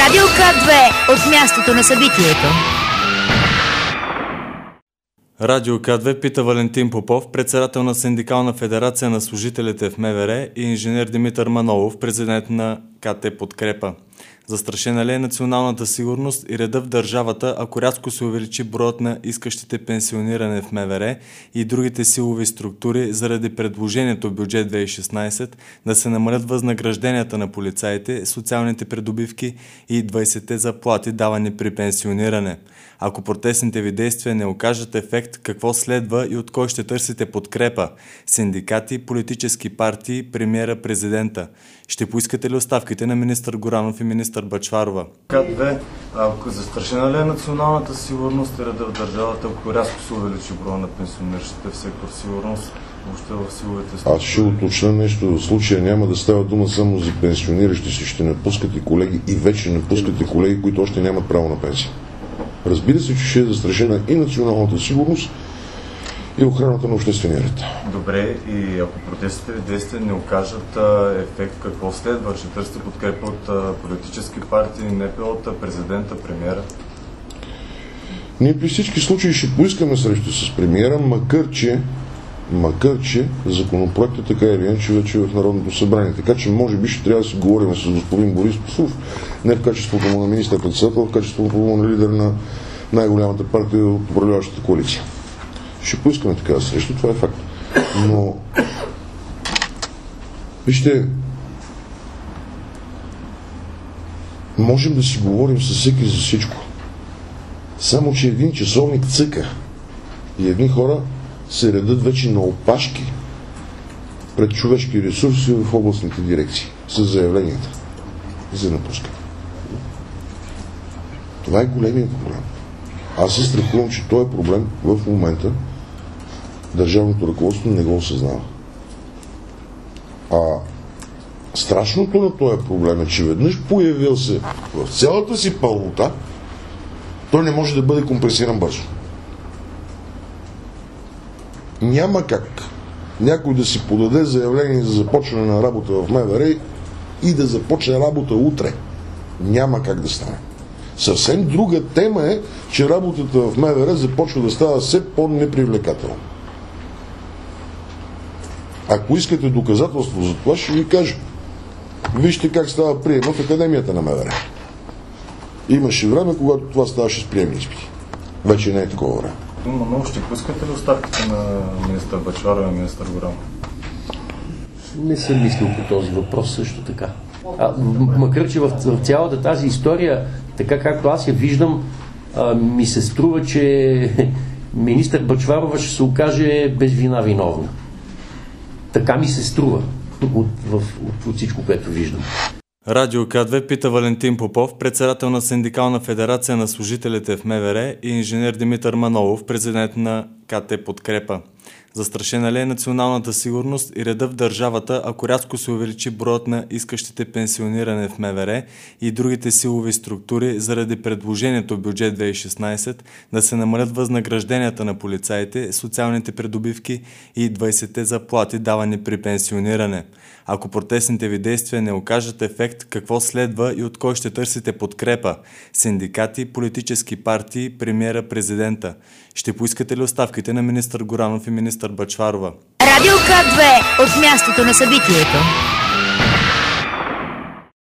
Радио К2 от мястото на събитието. Радио К2 пита Валентин Попов, председател на Синдикална федерация на служителите в МВР, и инженер Димитър Манолов, президент на КТ Подкрепа. Застрашена ли е националната сигурност и реда в държавата, ако рязко се увеличи броят на искащите пенсиониране в МВР и другите силови структури заради предложението в бюджет 2016 да се намалят възнагражденията на полицаите, социалните придобивки и 20-те заплати, давани при пенсиониране? Ако протестните ви действия не окажат ефект, какво следва и от кой ще търсите подкрепа? Синдикати, политически партии, премиера, президента? Ще поискате ли оставките на министър Горанов и министър Бъчварова? К2, ако застрашена ли е националната сигурност и реда в държавата, ако рязко се увеличи броя на пенсиониращите в сектор сигурност, въобще в силовите структури? Аз ще уточня нещо. В случая няма да става дума само за пенсиониращи си. Ще напускате колеги и вече напускате колеги, които още нямат право на пенсия. Разбира се, че ще е застрашена и националната сигурност, и охраната на обществения ред. Добре, и ако протестите ви действия не окажат ефект, какво следва? Ще търсите подкрепа от политически партии, НПО-та, президента, премиера? Ние при всички случаи ще поискаме среща с премиера, макар че законопроектът така или иначе вече е в Народното събрание. Така че може би ще трябва да си говорим с господин Борис Косов, не в качеството му на министър-председател, в качеството му на лидер на най-голямата партия от управляващата коалиция. Ще поискаме такава среща, това е факт. Но вижте, можем да си говорим с всеки за всичко. Само че един часовник цъка и едни хора се редат вече на опашки пред човешки ресурси в областните дирекции с заявленията за напускане. Това е големият проблем. Аз се страхувам, че този проблем в момента държавното ръководство не го осъзнава. А страшното на този проблем е, че веднъж появил се в цялата си пълнота, той не може да бъде компенсиран бързо. Няма как някой да си подаде заявление за започване на работа в МВР и да започне работа утре. Няма как да стане. Съвсем друга тема е, че работата в МВР започва да става все по-непривлекателна. Ако искате доказателство за това, ще ви кажа. Вижте как става прием в Академията на МВР. Имаше време, когато това ставаше с приемни изпити. Вече не е такова време. Но ще поискате ли оставките на министър Бъчварова и министър Горанов? Не съм мислил по този въпрос също така. Макар че в цялата тази история, така както аз я виждам, ми се струва, че министър Бъчварова ще се окаже без вина виновна. Така ми се струва от всичко, което виждам. Радио К2 пита Валентин Попов, председател на Синдикална федерация на служителите в МВР, и инженер Димитър Манолов, президент на КТ Подкрепа. Застрашена ли е националната сигурност и реда в държавата, ако рязко се увеличи броят на искащите пенсиониране в МВР и другите силови структури заради предложението в бюджет 2016 да се намалят възнагражденията на полицаите, социалните придобивки и 20-те заплати, давани при пенсиониране? Ако протестните ви действия не окажат ефект, какво следва и от кой ще търсите подкрепа? Синдикати, политически партии, премиера, президента? Ще поискате ли оставките на министър Горанов и министър Бъчварова? Радио К2 от мястото на събитието.